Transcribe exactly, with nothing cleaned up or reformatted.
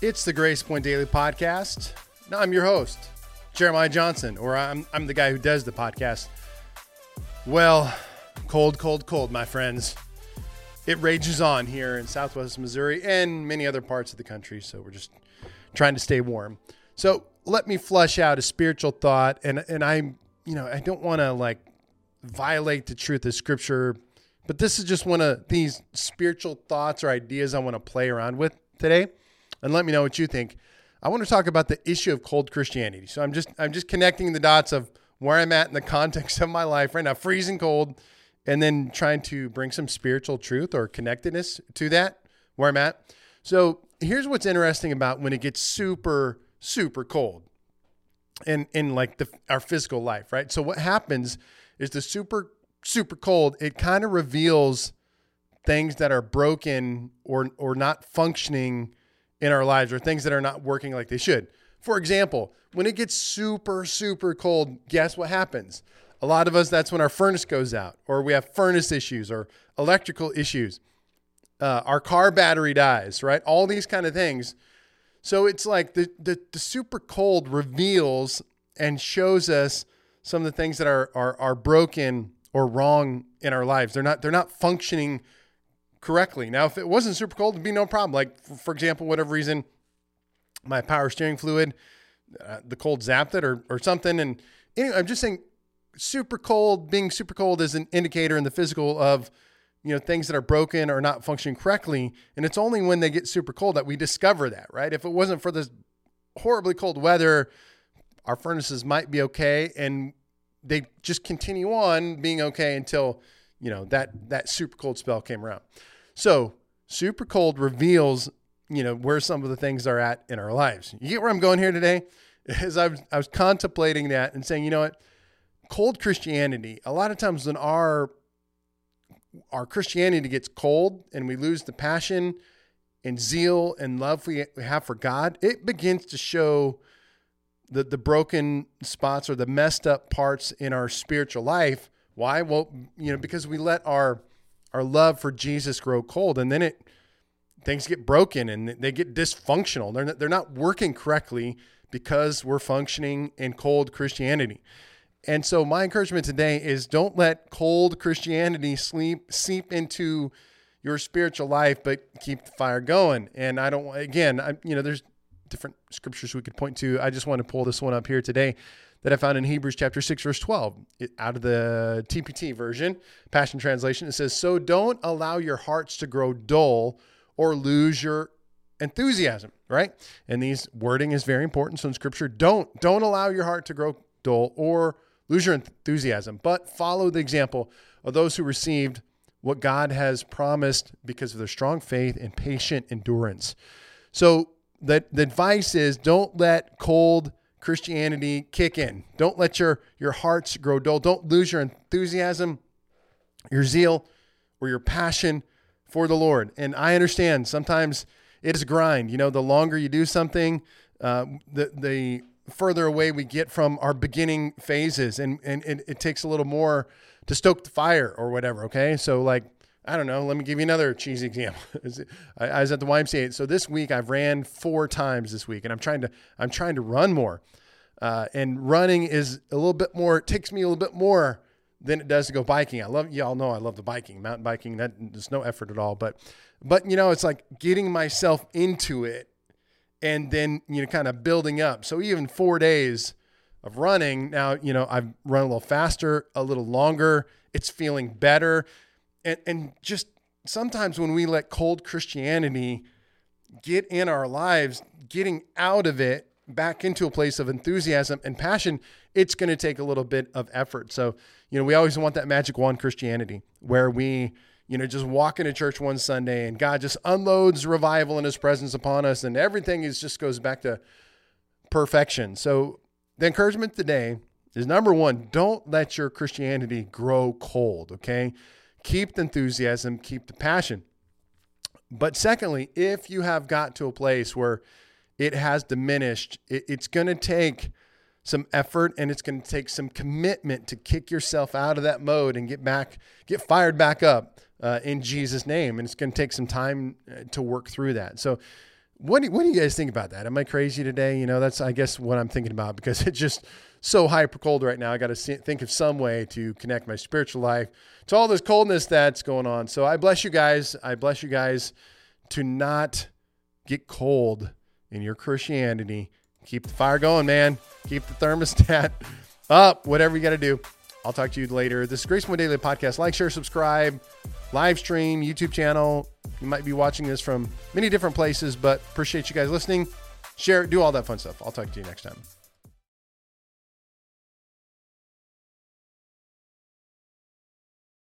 It's the Grace Point Daily Podcast. Now I'm your host, Jeremiah Johnson, or I'm I'm the guy who does the podcast. Well, cold, cold, cold, my friends. It rages on here in Southwest Missouri and many other parts of the country, so we're just trying to stay warm. So let me flush out a spiritual thought, and and I, you know, I don't want to like violate the truth of Scripture, but this is just one of these spiritual thoughts or ideas I want to play around with today, and let me know what you think. I want to talk about the issue of cold Christianity. So I'm just I'm just connecting the dots of where I'm at in the context of my life right now, freezing cold, and then trying to bring some spiritual truth or connectedness to that, where I'm at. So here's what's interesting about when it gets super, super cold in, in like the, our physical life, right? So what happens is the super, super cold, it kind of reveals things that are broken or or not functioning in our lives, or things that are not working like they should. For example, when it gets super, super cold, guess what happens? A lot of us, that's when our furnace goes out, or we have furnace issues or electrical issues. Uh, our car battery dies, right? All these kind of things. So it's like the, the, the super cold reveals and shows us some of the things that are, are, are broken or wrong in our lives. They're not, they're not functioning correctly. Now, if it wasn't super cold, it'd be no problem. Like, for, for example, whatever reason, my power steering fluid, uh, the cold zapped it or, or something. And anyway, I'm just saying, super cold, being super cold is an indicator in the physical of, you know, things that are broken or not functioning correctly. And it's only when they get super cold that we discover that, right? If it wasn't for this horribly cold weather, our furnaces might be okay. And they just continue on being okay until, you know, that, that super cold spell came around. So super cold reveals, you know, where some of the things are at in our lives. You get where I'm going here today? As I was, I was contemplating that and saying, you know what? Cold Christianity, a lot of times when our our Christianity gets cold and we lose the passion and zeal and love we have for God, it begins to show the, the broken spots or the messed up parts in our spiritual life. Why? Well, you know, because we let our our love for Jesus grow cold, and then it things get broken and they get dysfunctional. They're not, they're not working correctly because we're functioning in cold Christianity. And so my encouragement today is don't let cold Christianity sleep, seep into your spiritual life, but keep the fire going. And I don't, again, I, you know, there's different scriptures we could point to. I just want to pull this one up here today that I found in Hebrews chapter six, verse twelve, it, out of the T P T version, Passion Translation. It says, so don't allow your hearts to grow dull or lose your enthusiasm, right? And these wording is very important. So in scripture, don't, don't allow your heart to grow dull or lose your enthusiasm, but follow the example of those who received what God has promised because of their strong faith and patient endurance. So the, the advice is don't let cold Christianity kick in. Don't let your, your hearts grow dull. Don't lose your enthusiasm, your zeal, or your passion for the Lord. And I understand sometimes it is a grind. You know, the longer you do something, uh, the, the, further away we get from our beginning phases, and, and, and it takes a little more to stoke the fire or whatever. Okay. So like, I don't know, let me give you another cheesy example. I, I was at the Y M C A. So this week I've ran four times this week, and I'm trying to, I'm trying to run more. Uh, and running is a little bit more, it takes me a little bit more than it does to go biking. I love, y'all know I love the biking, mountain biking. That there's no effort at all, but, but you know, it's like getting myself into it, and then, you know, kind of building up. So even four days of running now, you know, I've run a little faster, a little longer. It's feeling better. And, and just sometimes when we let cold Christianity get in our lives, getting out of it back into a place of enthusiasm and passion, it's going to take a little bit of effort. So, you know, we always want that magic wand Christianity where we, you know, just walk into church one Sunday and God just unloads revival in his presence upon us, and everything is just goes back to perfection. So the encouragement today is, number one, don't let your Christianity grow cold. Okay. Keep the enthusiasm, keep the passion. But secondly, if you have got to a place where it has diminished, it, it's going to take some effort, and it's going to take some commitment to kick yourself out of that mode and get back, get fired back up uh, in Jesus' name. And it's going to take some time to work through that. So What do, what do you guys think about that? Am I crazy today? You know, that's, I guess, what I'm thinking about, because it's just so hyper cold right now. I got to think of some way to connect my spiritual life to all this coldness that's going on. So I bless you guys. I bless you guys to not get cold in your Christianity. Keep the fire going, man. Keep the thermostat up, whatever you got to do. I'll talk to you later. This is Grace Point Daily Podcast. Like, share, subscribe, live stream, YouTube channel. You might be watching this from many different places, but appreciate you guys listening. Share it, do all that fun stuff. I'll talk to you next time.